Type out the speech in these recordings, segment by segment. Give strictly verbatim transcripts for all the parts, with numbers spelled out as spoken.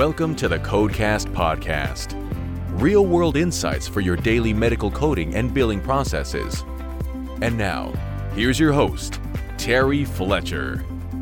Welcome to the Codecast podcast. Real-world insights for your daily medical coding and billing processes. And now, here's your host, Terry Fletcher.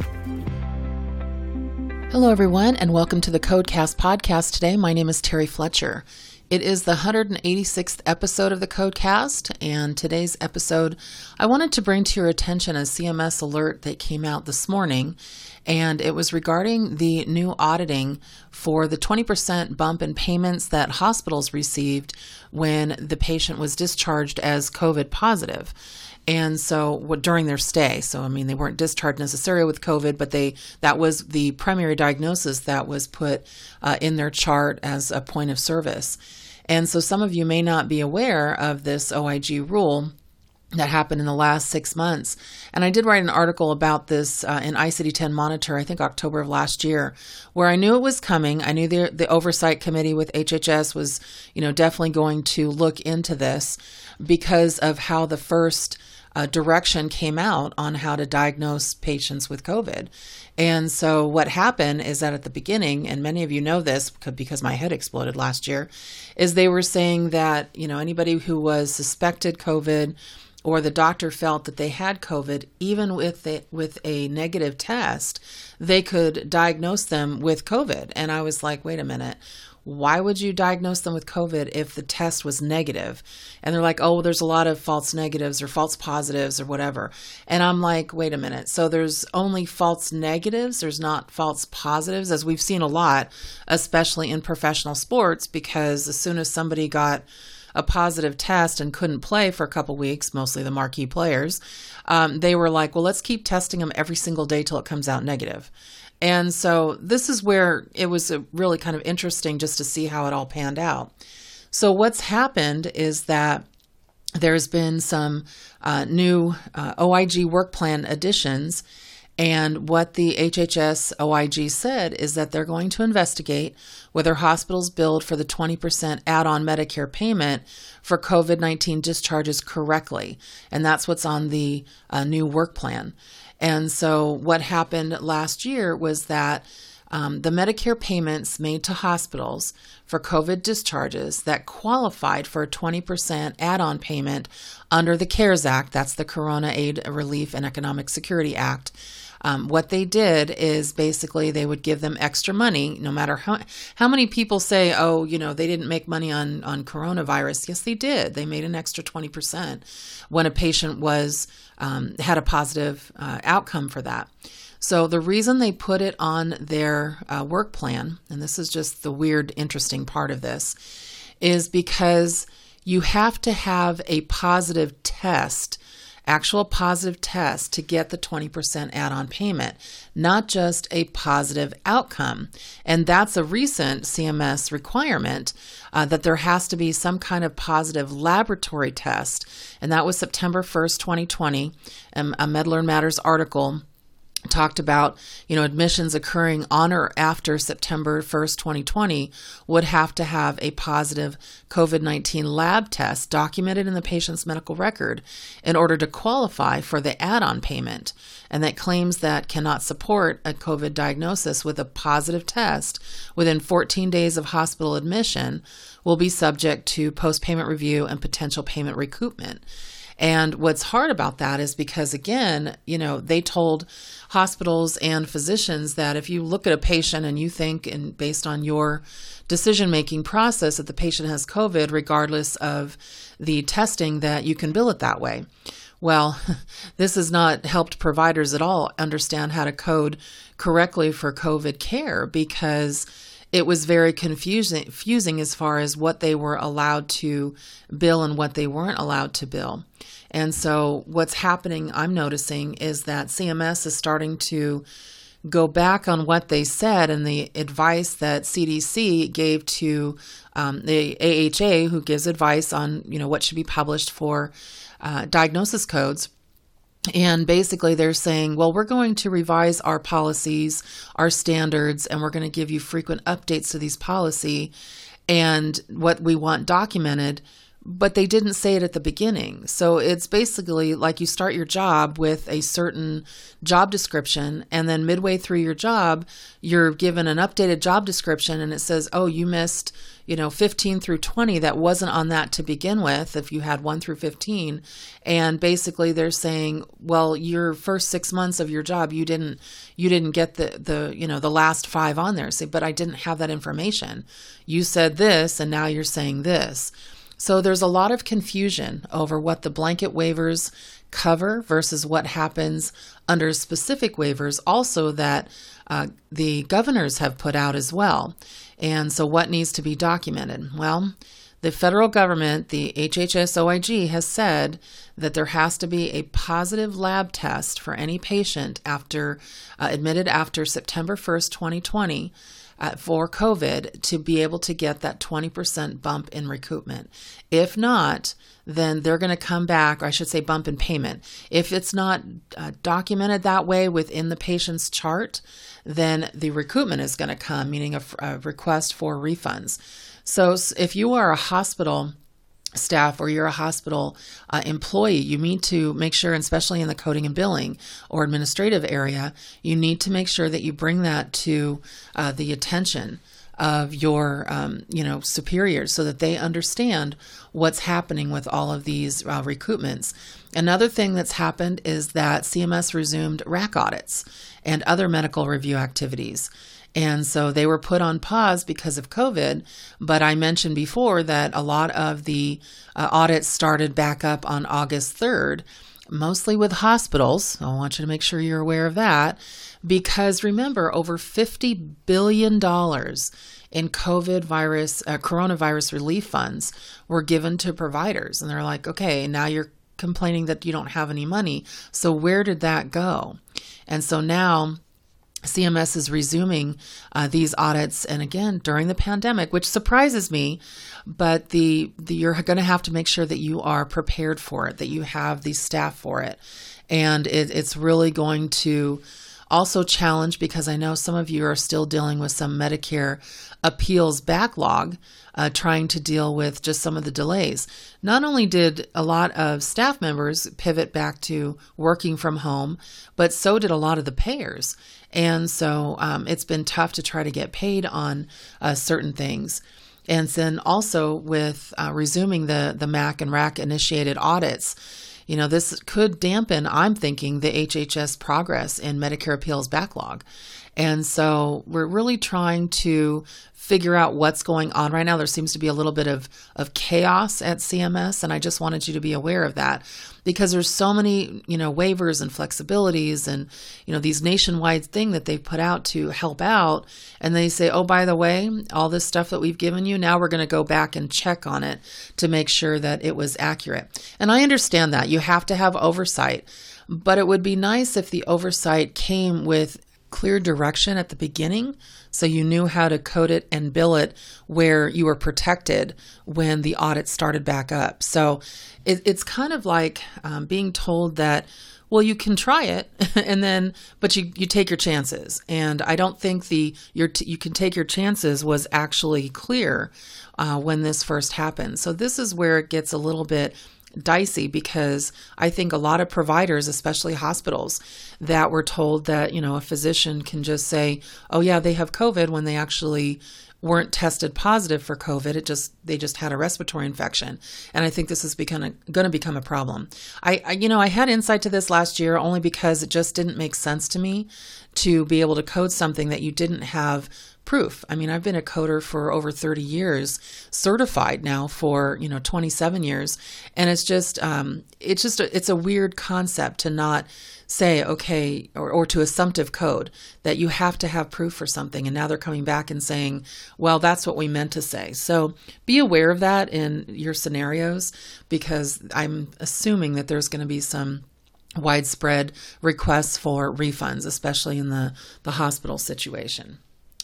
Hello, everyone, and welcome to the Codecast podcast today. My name is Terry Fletcher. It is the one hundred eighty-sixth episode of the Codecast, and today's episode, I wanted to bring to your attention a C M S alert that came out this morning, and it was regarding the new auditing for the twenty percent bump in payments that hospitals received when the patient was discharged as COVID positive. And so during their stay, so I mean, they weren't discharged necessarily with COVID, but they that was the primary diagnosis that was put uh, in their chart as a point of service. And so some of you may not be aware of this O I G rule that happened in the last six months. And I did write an article about this uh, in I C D ten Monitor, I think October of last year, where I knew it was coming. I knew the, the oversight committee with H H S was, you know, definitely going to look into this because of how the first uh, direction came out on how to diagnose patients with COVID. And so what happened is that at the beginning, and many of you know this because my head exploded last year, is they were saying that, you know, anybody who was suspected COVID or the doctor felt that they had COVID, even with a, with a negative test, they could diagnose them with COVID. And I was like, wait a minute, why would you diagnose them with COVID if the test was negative? And they're like, oh, well, there's a lot of false negatives or false positives or whatever. And I'm like, wait a minute. So there's only false negatives. There's not false positives, as we've seen a lot, especially in professional sports, because as soon as somebody got a positive test and couldn't play for a couple weeks, mostly the marquee players, um, they were like, well, let's keep testing them every single day till it comes out negative. And so this is where it was a really kind of interesting just to see how it all panned out. So what's happened is that there's been some uh, new uh, O I G work plan additions. And what the H H S O I G said is that they're going to investigate whether hospitals billed for the twenty percent add-on Medicare payment for COVID nineteen discharges correctly. And that's what's on the uh, new work plan. And so what happened last year was that um, the Medicare payments made to hospitals for COVID discharges that qualified for a twenty percent add-on payment under the CARES Act, that's the Corona Aid, Relief, and Economic Security Act. Um, what they did is basically they would give them extra money, no matter how how many people say, oh, you know, they didn't make money on, on coronavirus. Yes, they did. They made an extra twenty percent when a patient was um, had a positive uh, outcome for that. So the reason they put it on their uh, work plan, and this is just the weird, interesting part of this, is because you have to have a positive test, actual positive test, to get the twenty percent add-on payment, not just a positive outcome. And that's a recent C M S requirement uh, that there has to be some kind of positive laboratory test. And that was September first, twenty twenty. Um, a MedLearn Matters article talked about, you know, admissions occurring on or after September first, twenty twenty would have to have a positive COVID nineteen lab test documented in the patient's medical record in order to qualify for the add-on payment. And that claims that cannot support a COVID diagnosis with a positive test within fourteen days of hospital admission will be subject to post-payment review and potential payment recoupment. And what's hard about that is because, again, you know, they told hospitals and physicians that if you look at a patient and you think, and based on your decision-making process, that the patient has COVID, regardless of the testing, that you can bill it that way. Well, this has not helped providers at all understand how to code correctly for COVID care, because it was very confusing, confusing as far as what they were allowed to bill and what they weren't allowed to bill. And so what's happening, I'm noticing, is that C M S is starting to go back on what they said and the advice that C D C gave to um, the A H A, who gives advice on, you know, what should be published for uh, diagnosis codes. And basically they're saying, well, we're going to revise our policies, our standards, and we're going to give you frequent updates to these policy and what we want documented but they didn't say it at the beginning. So it's basically like you start your job with a certain job description, and then midway through your job, you're given an updated job description, and it says, oh, you missed, you know, fifteen through twenty that wasn't on that to begin with, if you had one through fifteen. And basically they're saying, well, your first six months of your job, you didn't, you didn't get the, the, you know, the last five on there. Say, but I didn't have that information. You said this, and now you're saying this. So there's a lot of confusion over what the blanket waivers cover versus what happens under specific waivers, also that uh, the governors have put out as well. And so what needs to be documented? Well, the federal government, the H H S O I G, has said that there has to be a positive lab test for any patient after uh, admitted after September first, twenty twenty, uh, for COVID to be able to get that twenty percent bump in recoupment. If not, then they're going to come back, or I should say bump in payment. If it's not uh, documented that way within the patient's chart, then the recoupment is going to come, meaning a, a request for refunds. So if you are a hospital staff or you're a hospital uh, employee, you need to make sure, especially in the coding and billing or administrative area, you need to make sure that you bring that to uh, the attention of your, um, you know, superiors so that they understand what's happening with all of these uh, recoupments. Another thing that's happened is that C M S resumed R A C audits and other medical review activities. And so they were put on pause because of COVID, but I mentioned before that a lot of the uh, audits started back up on August third, mostly with hospitals. I want you to make sure you're aware of that, because remember, over fifty billion dollars in COVID virus, uh, coronavirus relief funds were given to providers. And they're like, okay, now you're complaining that you don't have any money. So where did that go? And so now C M S is resuming uh, these audits, and again during the pandemic, which surprises me, but the, the you're going to have to make sure that you are prepared for it, that you have the staff for it, and it, it's really going to also challenge, because I know some of you are still dealing with some Medicare appeals backlog, uh, trying to deal with just some of the delays. Not only did a lot of staff members pivot back to working from home, but so did a lot of the payers. And so um, it's been tough to try to get paid on uh, certain things. And then also with uh, resuming the, the M A C and R A C initiated audits, you know, this could dampen, I'm thinking, the H H S progress in Medicare appeals backlog. And so we're really trying to figure out what's going on right now. There seems to be a little bit of, of chaos at C M S, and I just wanted you to be aware of that, because there's so many, you know, waivers and flexibilities and, you know, these nationwide thing that they've put out to help out. And they say, oh, by the way, all this stuff that we've given you, now we're going to go back and check on it to make sure that it was accurate. And I understand that you have to have oversight, but it would be nice if the oversight came with clear direction at the beginning, so you knew how to code it and bill it where you were protected when the audit started back up. So it, it's kind of like um, being told that, well, you can try it, and then, but you, you take your chances. And I don't think the your t- you can take your chances was actually clear uh, when this first happened. So this is where it gets a little bit dicey, because I think a lot of providers, especially hospitals, that were told that, you know, a physician can just say, oh yeah, they have COVID, when they actually weren't tested positive for COVID. It just, they just had a respiratory infection. And I think this is becoming, going to become a problem. I, I, you know, I had insight to this last year only because it just didn't make sense to me to be able to code something that you didn't have proof. I mean, I've been a coder for over thirty years, certified now for, you know, twenty-seven years. And it's just, um, it's just, a, it's a weird concept to not say, okay, or, or to assumptive code that you have to have proof for something. And now they're coming back and saying, well, that's what we meant to say. So be aware of that in your scenarios, because I'm assuming that there's going to be some widespread requests for refunds, especially in the, the hospital situation.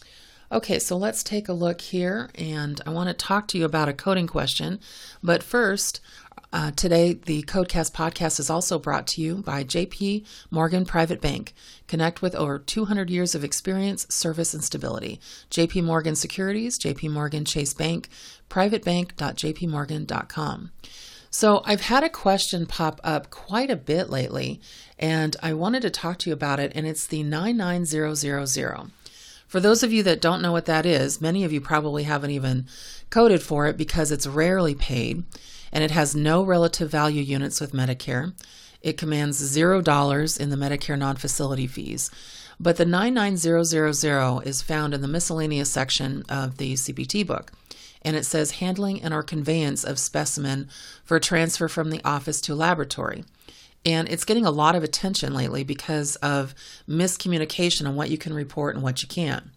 Okay, so let's take a look here, and I want to talk to you about a coding question. But first, Uh, today, the Codecast podcast is also brought to you by J P Morgan Private Bank. Connect with over two hundred years of experience, service, and stability. J P Morgan Securities, J P Morgan Chase Bank, privatebank dot j p morgan dot com. So I've had a question pop up quite a bit lately, and I wanted to talk to you about it, and it's the nine nine zero zero zero. For those of you that don't know what that is, many of you probably haven't even coded for it because it's rarely paid, and it has no relative value units with Medicare. It commands zero dollars in the Medicare non-facility fees. But the nine nine zero zero zero is found in the miscellaneous section of the C P T book. And it says handling and or conveyance of specimen for transfer from the office to laboratory. And it's getting a lot of attention lately because of miscommunication on what you can report and what you can't.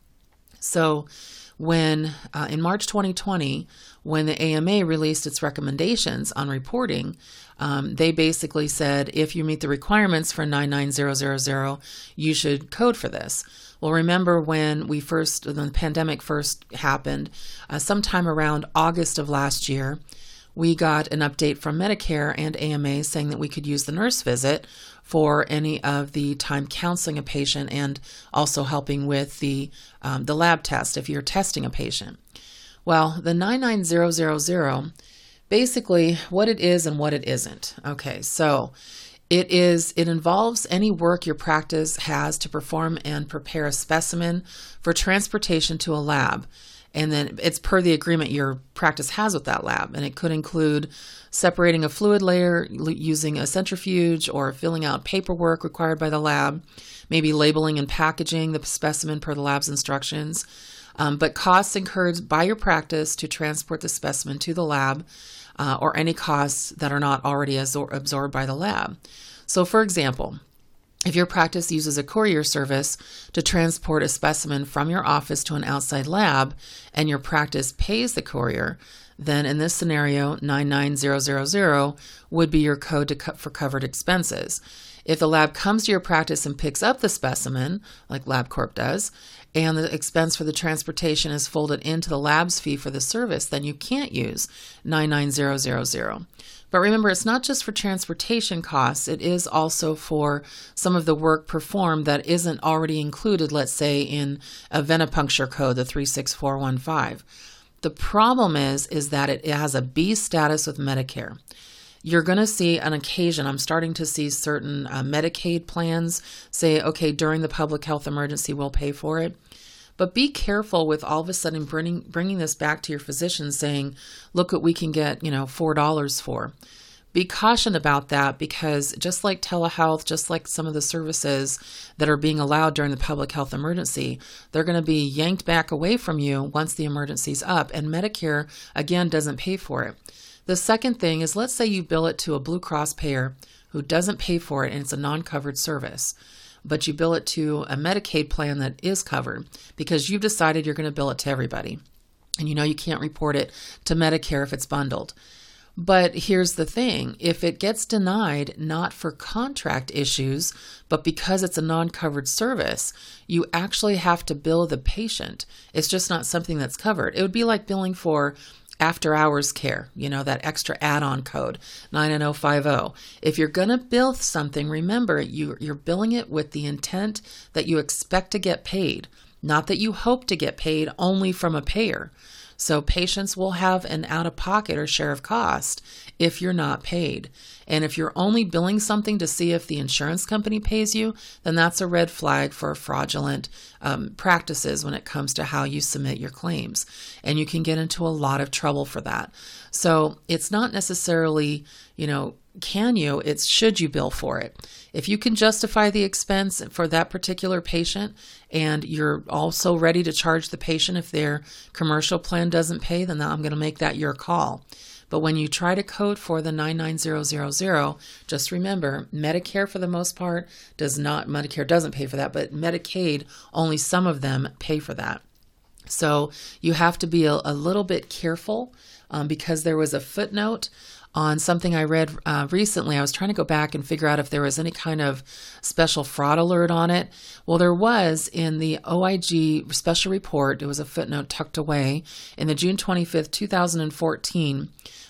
So when uh, in March twenty twenty, when the A M A released its recommendations on reporting, um, they basically said if you meet the requirements for nine nine zero zero zero, you should code for this. Well, remember when we first, when the pandemic first happened, uh, sometime around August of last year, we got an update from Medicare and A M A saying that we could use the nurse visit for any of the time counseling a patient and also helping with the um, the lab test if you're testing a patient. Well, the nine nine zero zero zero, basically what it is and what it isn't. Okay, so it is, it involves any work your practice has to perform and prepare a specimen for transportation to a lab. And then it's per the agreement your practice has with that lab. And it could include separating a fluid layer using a centrifuge or filling out paperwork required by the lab, maybe labeling and packaging the specimen per the lab's instructions. Um, but costs incurred by your practice to transport the specimen to the lab uh, or any costs that are not already absor- absorbed by the lab. So for example, if your practice uses a courier service to transport a specimen from your office to an outside lab and your practice pays the courier, then in this scenario, nine nine zero zero zero would be your code to co- for covered expenses. If the lab comes to your practice and picks up the specimen, like LabCorp does, and the expense for the transportation is folded into the lab's fee for the service, then you can't use nine nine zero zero zero. But remember, it's not just for transportation costs. It is also for some of the work performed that isn't already included, let's say, in a venipuncture code, the three six four one five. The problem is, is that it has a B status with Medicare. You're going to see on occasion, I'm starting to see certain uh, Medicaid plans say, okay, during the public health emergency, we'll pay for it. But be careful with all of a sudden bringing, bringing this back to your physician saying, look what we can get, you know, four dollars for. Be cautioned about that because just like telehealth, just like some of the services that are being allowed during the public health emergency, they're going to be yanked back away from you once the emergency's up. And Medicare, again, doesn't pay for it. The second thing is, let's say you bill it to a Blue Cross payer who doesn't pay for it and it's a non-covered service, but you bill it to a Medicaid plan that is covered because you've decided you're going to bill it to everybody. And you know you can't report it to Medicare if it's bundled. But here's the thing, if it gets denied not for contract issues, but because it's a non-covered service, you actually have to bill the patient. It's just not something that's covered. It would be like billing for after hours care, you know, that extra add-on code, nine nine zero five zero. If you're going to bill something, remember, you, you're billing it with the intent that you expect to get paid, not that you hope to get paid only from a payer. So patients will have an out-of-pocket or share of cost if you're not paid. And if you're only billing something to see if the insurance company pays you, then that's a red flag for fraudulent um, practices when it comes to how you submit your claims. And you can get into a lot of trouble for that. So it's not necessarily, you know, can you, it's should you bill for it. If you can justify the expense for that particular patient and you're also ready to charge the patient if their commercial plan doesn't pay, then I'm going to make that your call. But when you try to code for the nine nine zero zero zero, just remember, Medicare for the most part does not, Medicare doesn't pay for that, but Medicaid, only some of them pay for that. So you have to be a, a little bit careful um, because there was a footnote on something I read uh, recently. I was trying to go back and figure out if there was any kind of special fraud alert on it. Well, there was in the O I G special report. It was a footnote tucked away in the June twenty-fifth, two thousand fourteen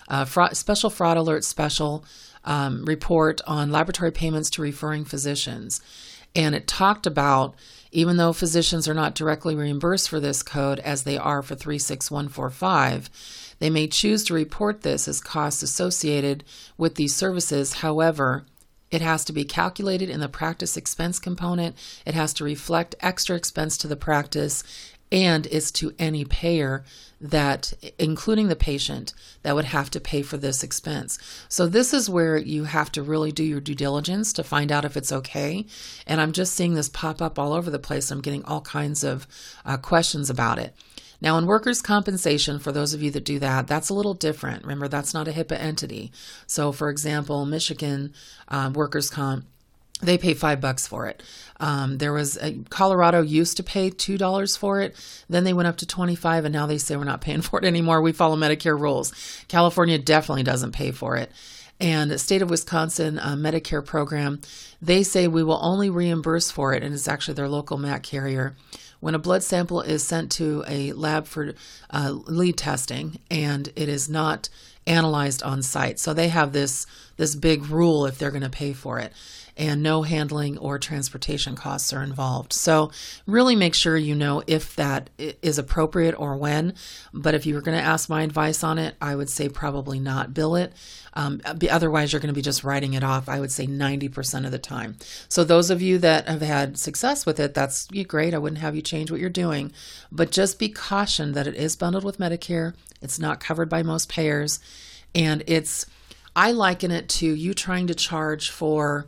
uh, fraud, special fraud alert special um, report on laboratory payments to referring physicians. And it talked about, even though physicians are not directly reimbursed for this code as they are for three six one four five, they may choose to report this as costs associated with these services. However, it has to be calculated in the practice expense component. It has to reflect extra expense to the practice, and it's to any payer that, including the patient, that would have to pay for this expense. So this is where you have to really do your due diligence to find out if it's okay. And I'm just seeing this pop up all over the place. I'm getting all kinds of uh, questions about it. Now, in workers' compensation, for those of you that do that, that's a little different. Remember, that's not a HIPAA entity. So, for example, Michigan um, workers' comp, they pay five bucks for it. Um, there was a, Colorado used to pay two dollars for it. Then they went up to twenty-five, and now they say we're not paying for it anymore. We follow Medicare rules. California definitely doesn't pay for it. And the state of Wisconsin uh, Medicare program, they say we will only reimburse for it, and it's actually their local M A C carrier, when a blood sample is sent to a lab for uh, lead testing and it is not analyzed on site. So they have this this big rule if they're going to pay for it, and no handling or transportation costs are involved. So really make sure you know if that is appropriate or when. But if you were going to ask my advice on it, I would say probably not bill it. Um, otherwise, you're going to be just writing it off, I would say ninety percent of the time. So those of you that have had success with it, that's great. I wouldn't have you change what you're doing. But just be cautioned that it is bundled with Medicare. It's not covered by most payers. And it's, I liken it to you trying to charge for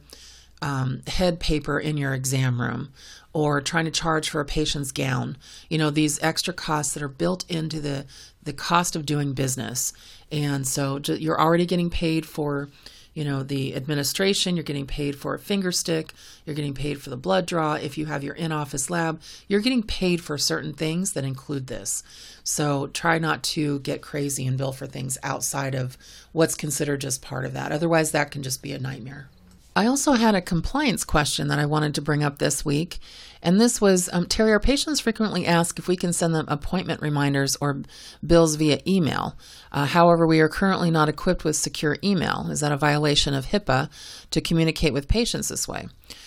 um, head paper in your exam room, or trying to charge for a patient's gown. You know, these extra costs that are built into the, the cost of doing business. And so you're already getting paid for, you know, the administration, you're getting paid for a finger stick, you're getting paid for the blood draw. If you have your in-office lab, you're getting paid for certain things that include this. So try not to get crazy and bill for things outside of what's considered just part of that. Otherwise, that can just be a nightmare. I also had a compliance question that I wanted to bring up this week. And this was, um, Terry, our patients frequently ask if we can send them appointment reminders or bills via email. Uh, however, we are currently not equipped with secure email. Is that a violation of HIPAA to communicate with patients this way?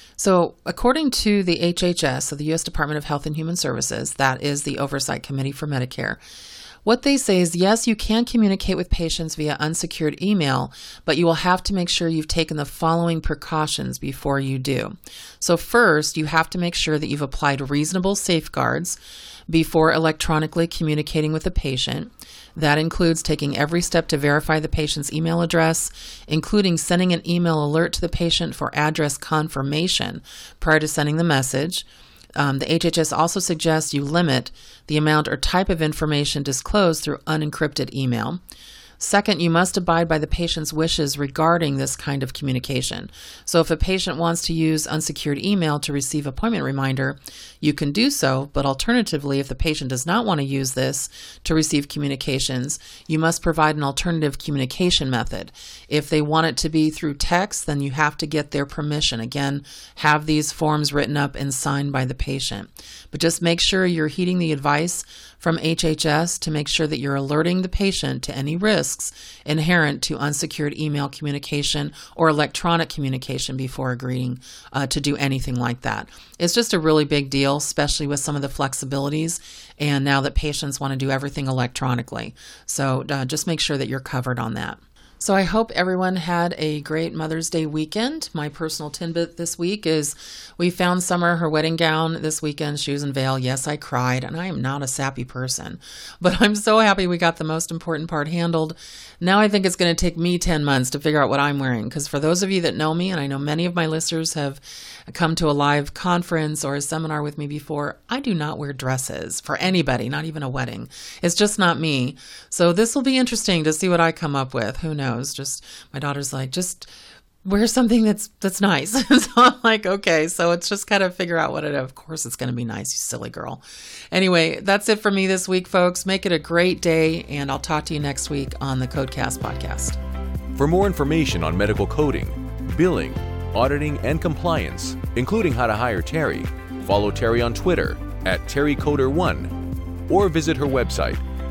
So according to the H H S, so the U S Department of Health and Human Services, that is the Oversight Committee for Medicare, what they say is, yes, you can communicate with patients via unsecured email, but you will have to make sure you've taken the following precautions before you do. So first, you have to make sure that you've applied reasonable safeguards before electronically communicating with the patient. That includes taking every step to verify the patient's email address, including sending an email alert to the patient for address confirmation prior to sending the message. Um, the H H S also suggests you limit the amount or type of information disclosed through unencrypted email. Second, you must abide by the patient's wishes regarding this kind of communication. So if a patient wants to use unsecured email to receive appointment reminder, you can do so, but alternatively, if the patient does not want to use this to receive communications, you must provide an alternative communication method. If they want it to be through text, then you have to get their permission. Again, have these forms written up and signed by the patient. But just make sure you're heeding the advice from H H S to make sure that you're alerting the patient to any risks inherent to unsecured email communication or electronic communication before agreeing uh, to do anything like that. It's just a really big deal, especially with some of the flexibilities, and now that patients want to do everything electronically. So uh, just make sure that you're covered on that. So I hope everyone had a great Mother's Day weekend. My personal tidbit this week is we found Summer her wedding gown this weekend, shoes and veil. Yes, I cried, and I am not a sappy person, but I'm so happy we got the most important part handled. Now I think it's going to take me ten months to figure out what I'm wearing, because for those of you that know me, and I know many of my listeners have come to a live conference or a seminar with me before, I do not wear dresses for anybody, not even a wedding. It's just not me. So this will be interesting to see what I come up with. Who knows? Just my daughter's like, just wear something that's that's nice. So I'm like, okay. So it's just kind of figure out what it. Of course, it's going to be nice, you silly girl. Anyway, that's it for me this week, folks. Make it a great day, and I'll talk to you next week on the Codecast podcast. For more information on medical coding, billing, auditing, and compliance, including how to hire Terry, follow Terry on Twitter at Terry Coder one, or visit her website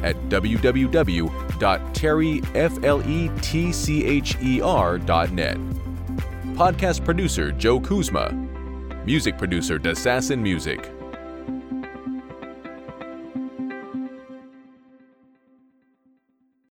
at w w w dot terry fletcher dot net. Podcast producer Joe Kuzma. Music producer Dassassin Music.